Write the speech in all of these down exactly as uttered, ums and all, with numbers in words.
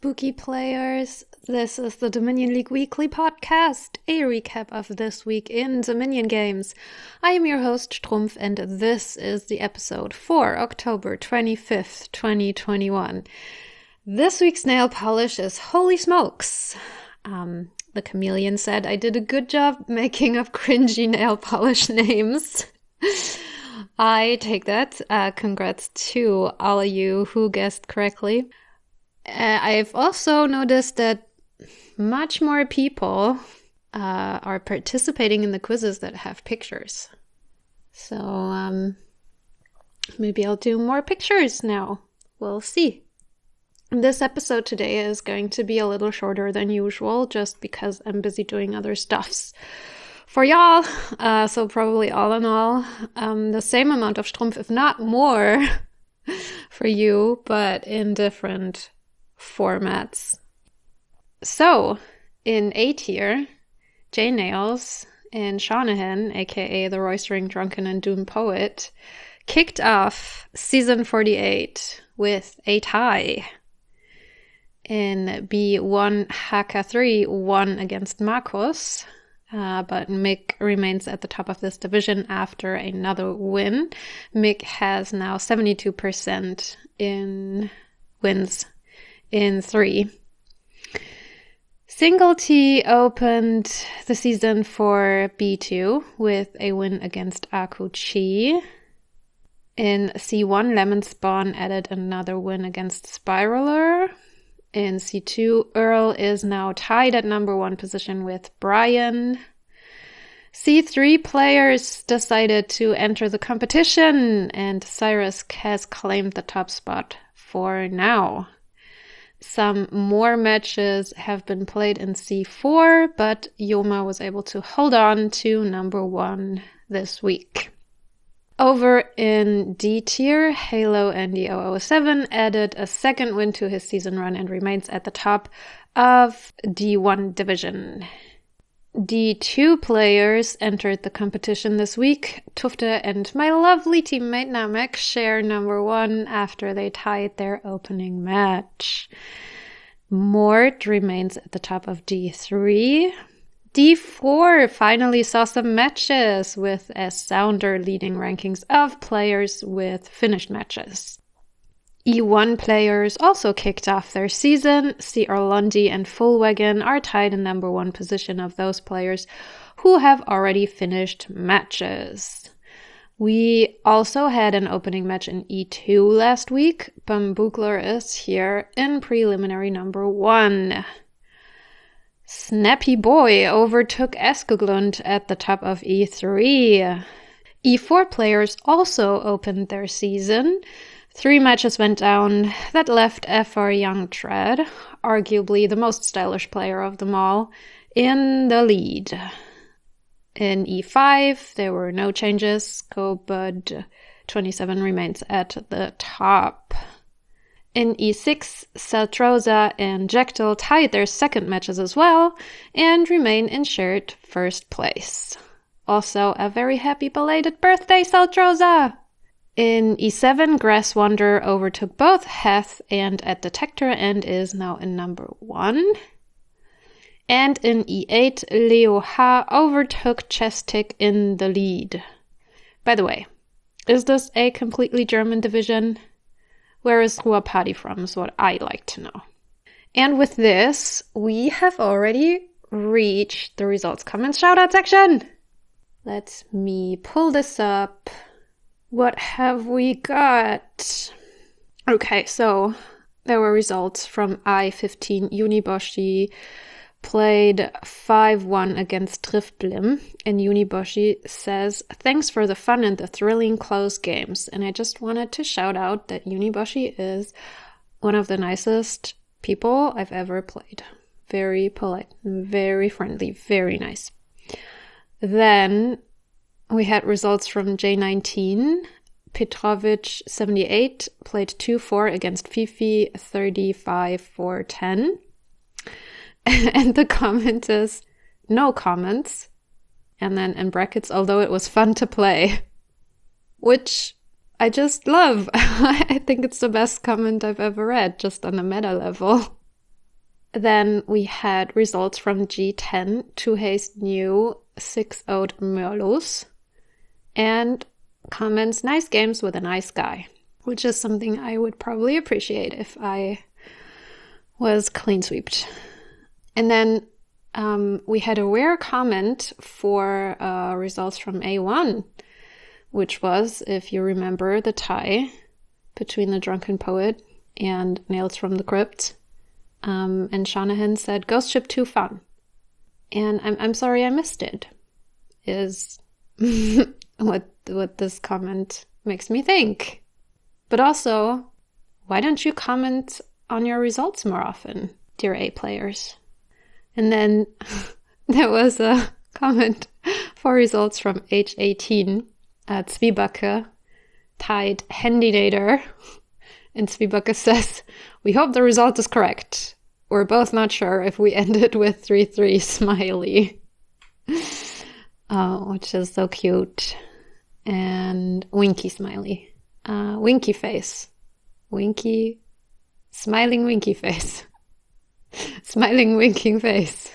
spooky players. This is the Dominion League Weekly Podcast, a recap of this week in Dominion games. I am your host, Strumpf, and this is the episode for October twenty-fifth, twenty twenty-one. This week's nail polish is Holy Smokes. Um, the Chameleon said I did a good job making up cringy nail polish names. I take that. Uh, congrats to all of you who guessed correctly. Uh, I've also noticed that much more people uh, are participating in the quizzes that have pictures. So um, maybe I'll do more pictures now. We'll see. This episode today is going to be a little shorter than usual just because I'm busy doing other stuffs for y'all. Uh, so probably all in all, um, the same amount of Strumpf, if not more, for you, but in different formats. So, in A tier, Jay Nails and Shanahan, aka the Roystering Drunken and Doom Poet, kicked off season forty-eight with a tie. In B one, Haka three won against Marcos, uh, but Mick remains at the top of this division after another win. Mick has now seventy-two percent in wins in three. Single T opened the season for B two with a win against Akuchi. In C one, Lemon Spawn added another win against Spiraler. In C two, Earl is now tied at number one position with Brian. C three players decided to enter the competition, and Cyrus has claimed the top spot for now. Some more matches have been played in C four, but Yoma was able to hold on to number one this week. Over in D tier, Halo and the double oh seven added a second win to his season run and remains at the top of D one division. D two players entered the competition this week. Tufte and my lovely teammate Namek share number one after they tied their opening match. Mort remains at the top of D three. D four finally saw some matches, with S Sounder leading rankings of players with finished matches. E one players also kicked off their season. C. Orlondi and Fullwagon are tied in number one position of those players who have already finished matches. We also had an opening match in E two last week. Bambugler is here in preliminary number one. Snappy Boy overtook Eskeglund at the top of E three. E four players also opened their season. Three matches went down that left F R Young Tread, arguably the most stylish player of them all, in the lead. In E five, there were no changes. Cobud twenty-seven remains at the top. In E six, Celtroza and Jektel tied their second matches as well and remain in shared first place. Also, a very happy belated birthday, Celtroza! In E seven, Grass Wanderer overtook both Heth and at Detector and is now in number one. And in E eight, Leo Ha overtook Chestic in the lead. By the way, is this a completely German division? Where is Ruapati from is what I'd like to know. And with this, we have already reached the results, comments, shoutout section. Let me pull this up. What have we got? Okay, so there were results from I fifteen. Uniboshi played five one against Triftblim, and Uniboshi says, thanks for the fun and the thrilling close games. And I just wanted to shout out that Uniboshi is one of the nicest people I've ever played. Very polite, very friendly, very nice. Then we had results from J nineteen. Petrovic seventy-eight played two four against Fifi thirty-five four ten. And the comment is, no comments. And then in brackets, although it was fun to play. Which I just love. I think it's the best comment I've ever read, just on a meta level. Then we had results from G ten, Tuhei's new six oh Merlos, and comments, nice games with a nice guy, which is something I would probably appreciate if I was clean sweeped. And then um, we had a rare comment for uh, results from A one, which was, if you remember, the tie between the Drunken Poet and Nails from the Crypt. Um, and Shanahan said, Ghost Ship two fun. And I'm I'm sorry I missed it, is what what this comment makes me think. But also, why don't you comment on your results more often, dear A players? And then there was a comment for results from H eighteen. Uh, Zwiebacke tied Handynator. And Zwiebacke says, we hope the result is correct. We're both not sure if we ended with three three smiley. Oh, which is so cute. And winky smiley. Uh, winky face. Winky, smiling winky face. Smiling winking face.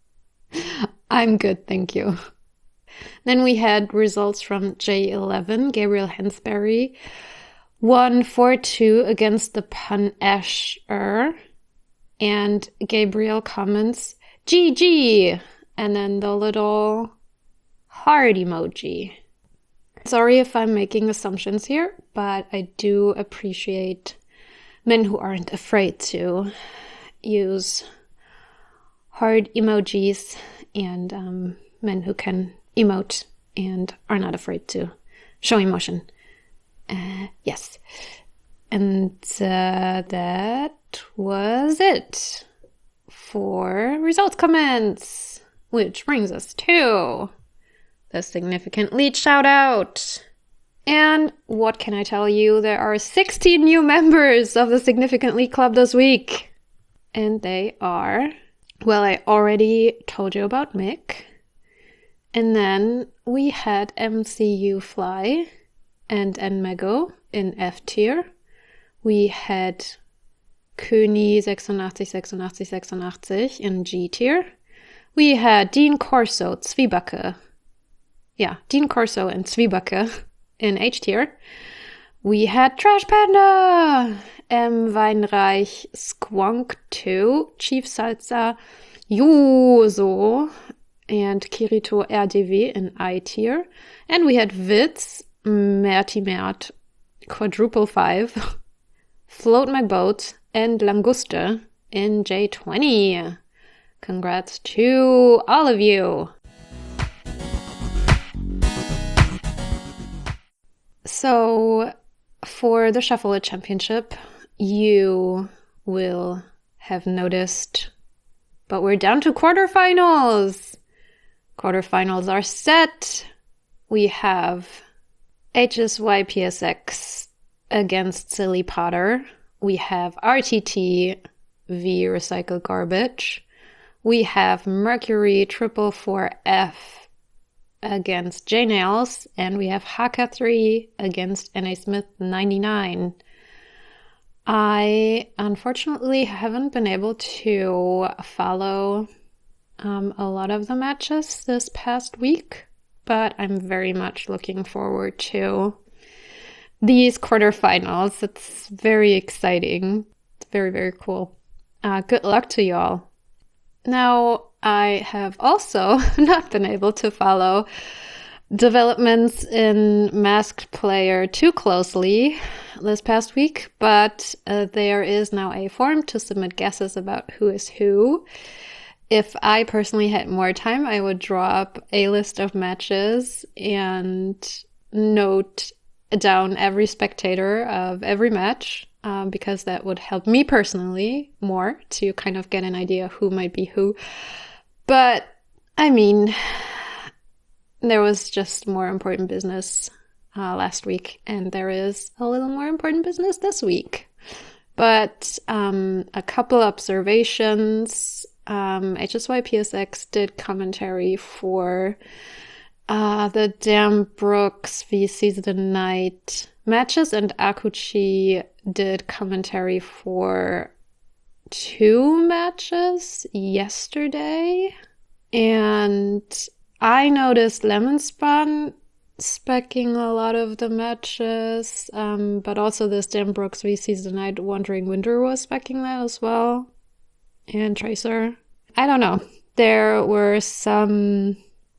I'm good, thank you. Then we had results from J eleven. Gabriel Hensberry won four two against the Pun Asher. And Gabriel comments, G G! And then the little heart emoji. Sorry if I'm making assumptions here, but I do appreciate men who aren't afraid to use heart emojis and um, men who can emote and are not afraid to show emotion. Uh, yes. And uh, that was it for results comments, which brings us to the Significant Lead shout out. And what can I tell you? There are sixteen new members of the Significant Lead Club this week. And they are, well, I already told you about Mick. And then we had M C U Fly and Nmego in F tier. We had Köni sechsundachtzig sechsundachtzig sechsundachtzig in G tier. We had Dean Corso, Zwiebacke. Yeah, Dean Corso and Zwiebacke in H tier. We had Trash Panda, M. Weinreich, Squonk two, Chief Salsa, Yuzo, and Kirito R D W in I tier. And we had Witz, Merti Mert, Quadruple Five, Float My Boat, and Languste in J twenty. Congrats to all of you. So, for the Shuffle It Championship, you will have noticed, but we're down to quarterfinals. Quarterfinals are set. We have H S Y P S X against Silly Potter. We have R T T v Recycle Garbage. We have Mercury Triple Four F against J Nails, and we have Haka three against N A Smith ninety-nine. I unfortunately haven't been able to follow um, a lot of the matches this past week, but I'm very much looking forward to these quarterfinals. It's very exciting. It's very, very cool. Uh, good luck to y'all. Now, I have also not been able to follow developments in Masked Player too closely this past week, but uh, there is now a form to submit guesses about who is who. If I personally had more time, I would draw up a list of matches and note down every spectator of every match, um, because that would help me personally more to kind of get an idea who might be who. But, I mean, there was just more important business uh, last week, and there is a little more important business this week. But um, a couple observations. Um, H S Y P S X did commentary for uh, the Damn Brooks v Seize the Night matches, and Akuchi did commentary for two matches yesterday, and I noticed Lemonspan speccing a lot of the matches, um, but also this Dan Brooks V C the Night Wandering Winter was speccing that as well, and Tracer. I don't know. There were some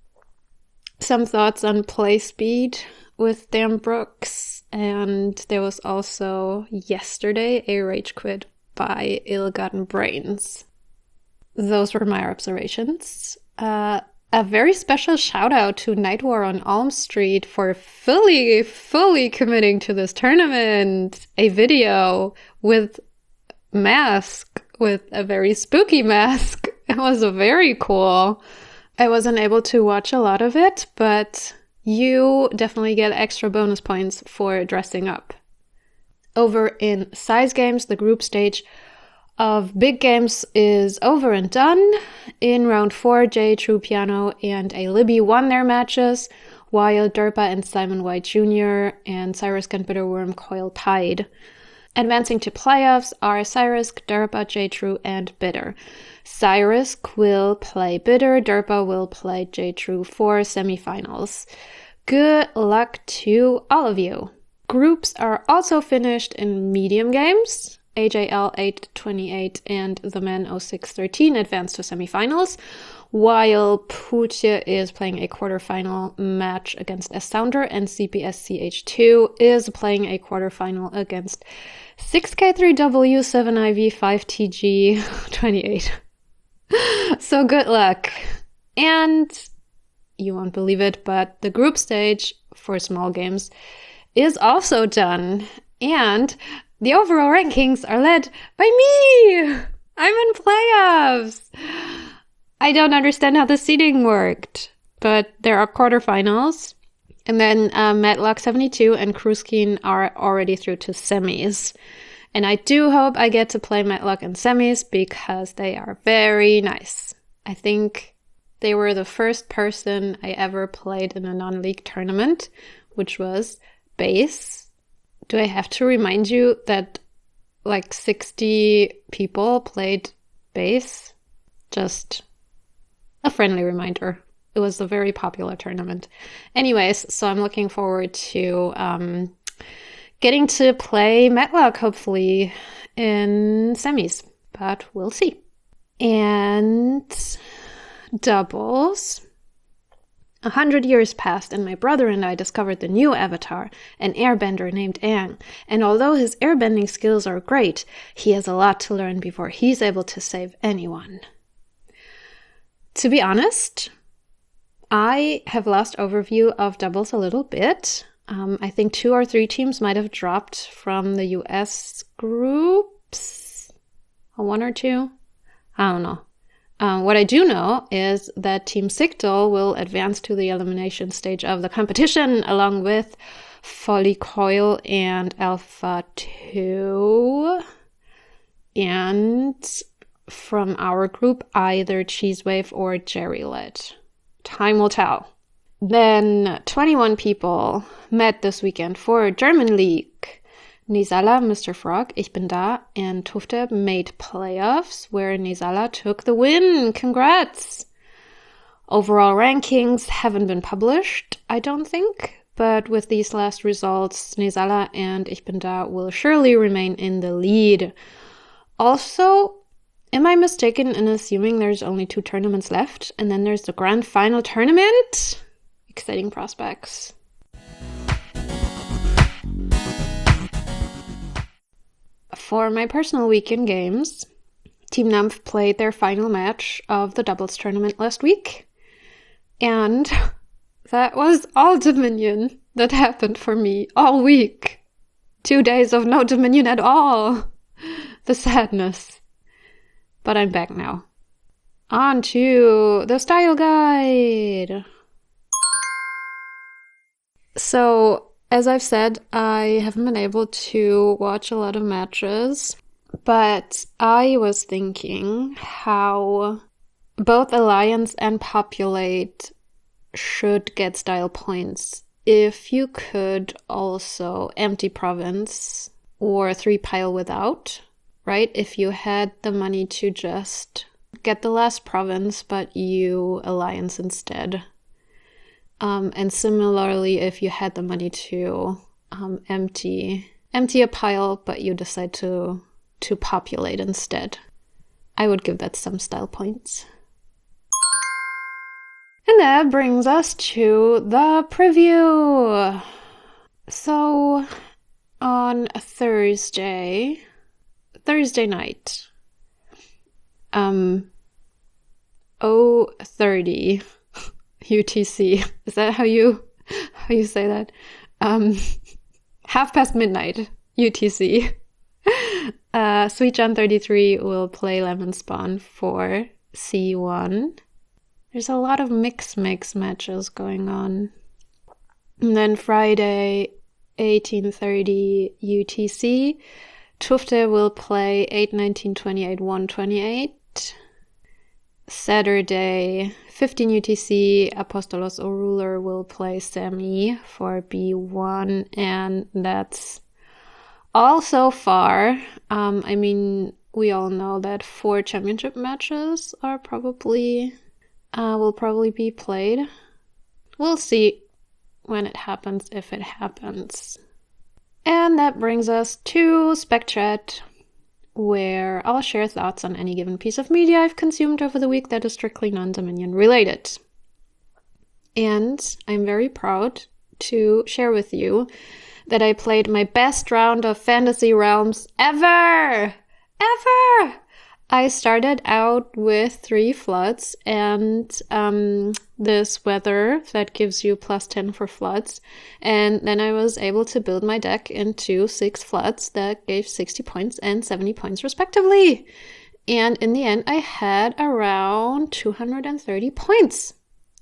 some thoughts on play speed with Dan Brooks, and there was also yesterday a rage quit by Ill-Gotten Brains. Those were my observations. Uh, a very special shout out to Night War on Elm Street for fully, fully committing to this tournament. A video with mask, with a very spooky mask. It was very cool. I wasn't able to watch a lot of it, but you definitely get extra bonus points for dressing up. Over in size games, the group stage of big games is over and done. In round four, Jay True Piano and A Libby won their matches, while Derpa and Simon White Junior and Cyrus and Bitterworm Coil tied. Advancing to playoffs are Cyrus, Derpa, J True, and Bitter. Cyrus will play Bitter, Derpa will play J True for semifinals. Good luck to all of you. Groups are also finished in medium games. A J L eight twenty-eight and the Men oh six thirteen advanced to semifinals, while Putje is playing a quarterfinal match against S Sounder, and C P S C H two is playing a quarterfinal against six K three W seven I V five T G twenty-eight. So good luck. And you won't believe it, but the group stage for small games is also done. And the overall rankings are led by me! I'm in playoffs! I don't understand how the seeding worked, but there are quarterfinals. And then uh, Matlock seventy-two and Kruskin are already through to semis. And I do hope I get to play Matlock in semis because they are very nice. I think they were the first person I ever played in a non-league tournament, which was Base. Do I have to remind you that like sixty people played Base? Just a friendly reminder. It was a very popular tournament. Anyways, so I'm looking forward to um, getting to play Matlock, hopefully, in semis. But we'll see. And doubles. A hundred years passed, and my brother and I discovered the new avatar, an airbender named Aang. And although his airbending skills are great, he has a lot to learn before he's able to save anyone. To be honest, I have lost overview of doubles a little bit. Um, I think two or three teams might have dropped from the U S groups. One or two? I don't know. Uh, what I do know is that Team Sigdal will advance to the elimination stage of the competition along with Folly Coil and Alpha two. And from our group, either Cheesewave or Jerrylet. Time will tell. Then twenty-one people met this weekend for German League. Nizala, Mister Frog, Ich bin da, and Tufte made playoffs where Nizala took the win. Congrats! Overall rankings haven't been published, I don't think, but with these last results, Nizala and Ich bin da will surely remain in the lead. Also, am I mistaken in assuming there's only two tournaments left, and then there's the grand final tournament? Exciting prospects. For my personal weekend games, Team Numph played their final match of the doubles tournament last week. And that was all Dominion that happened for me all week. Two days of no Dominion at all. The sadness. But I'm back now. On to the style guide. So, as I've said, I haven't been able to watch a lot of matches, but I was thinking how both Alliance and Populate should get style points if you could also empty Province or three pile without. right? If you had the money to just get the last province, but you alliance instead. Um, and similarly, if you had the money to um, empty empty a pile, but you decide to to populate instead, I would give that some style points. And that brings us to the preview. So on Thursday, Thursday night, um, oh thirty U T C. Is that how you how you say that? Um, half past midnight U T C. Uh, Sweet John thirty-three will play Lemon Spawn for C one. There's a lot of mix-mix matches going on. And then Friday, eighteen thirty U T C, Tufte will play eight nineteen twenty-eight one twenty-eight. Saturday, fifteen U T C, Apostolos or Ruler will play Semi for B one, and that's all so far. Um, I mean, we all know that four championship matches are probably uh, will probably be played. We'll see when it happens, if it happens. And that brings us to Spec Chat, where I'll share thoughts on any given piece of media I've consumed over the week that is strictly non-Dominion related. And I'm very proud to share with you that I played my best round of Fantasy Realms ever! Ever! I started out with three floods and um, this weather that gives you plus ten for floods. And then I was able to build my deck into six floods that gave sixty points and seventy points respectively. And in the end, I had around two hundred thirty points.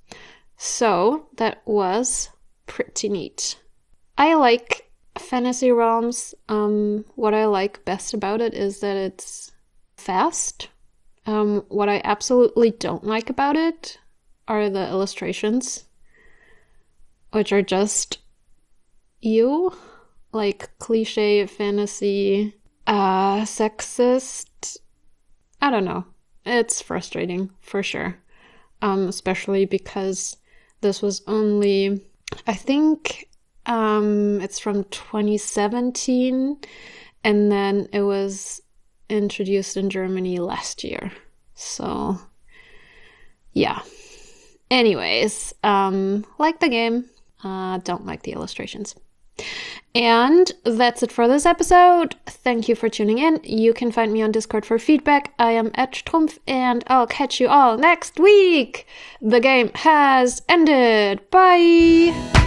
So that was pretty neat. I like Fantasy Realms. Um, what I like best about it is that it's fast. Um, what I absolutely don't like about it are the illustrations, which are just you, like cliche fantasy, uh, sexist. I don't know. It's frustrating for sure. Um, especially because this was only, I think, um, it's from twenty seventeen, and then it was introduced in Germany last year. So, yeah. Anyways, um, like the game, uh, don't like the illustrations. And that's it for this episode. Thank you for tuning in. You can find me on Discord for feedback. I am at Strumpf, and I'll catch you all next week. The game has ended. Bye!